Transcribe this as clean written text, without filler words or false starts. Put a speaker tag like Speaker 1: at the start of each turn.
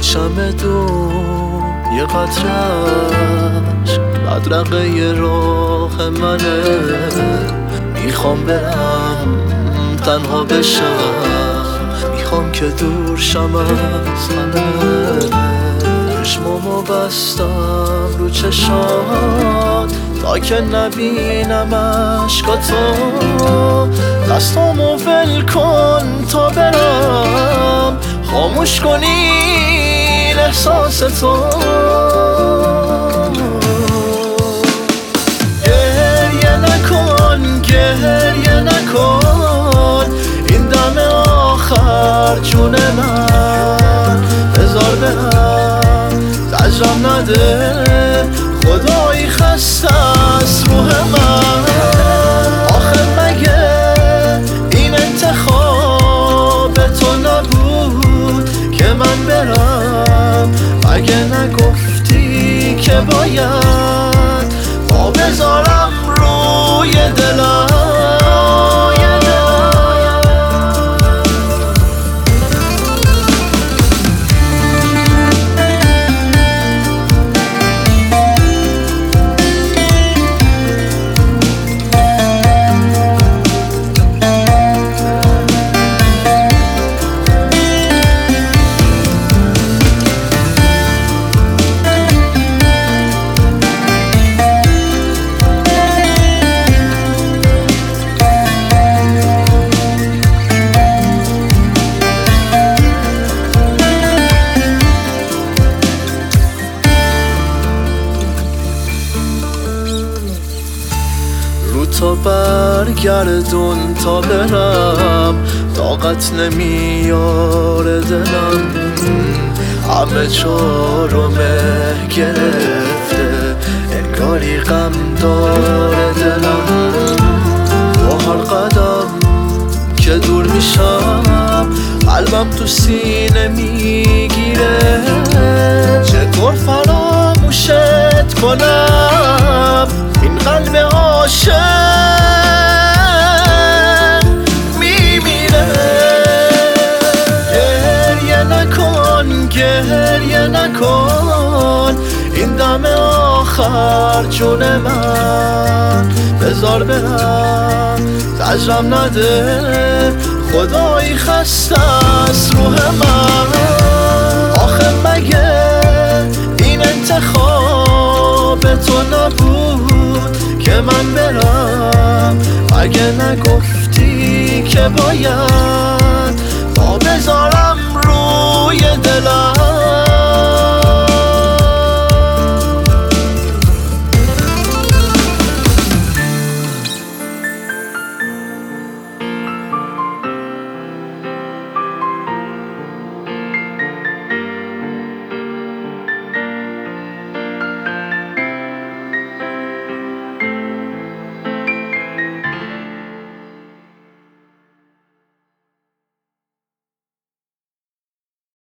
Speaker 1: چمدون یه قطره‌اش بدرقه راه منه. میخوام برم تنها بشم، میخوام که دور شم از همه. چشمامو بستم رو چشات تا که نبینم عشقاتو. دستامو ول کن تا برم خاموش کنین احساس تو. گریه نکن گریه نکن، این دم آخر جون من. بذار برم زجرم نده، خدایی خسته از روح من. آخه مگه این انتخاب تو نبود که من برم؟ مگه نگفتی که باید ما بذارم روی دلم؟ تا برگردون تا برم، طاقت نمیاره دلم. همه چارمه گرفته، انگاری غم داره دلم. با هر قدم که دور میشم قلبم تو سینه میگیره. چطور فراموشت کنم این قلب عاشق میمیره. گریه نکن گریه نکن، این دم آخر جون من. بذار برم زجرم نده، خدایی خسته از روح من. آخه مگه این انتخاب تو نبود که من برم؟ مگه نگفتی که باید ما بذارم روی دلم؟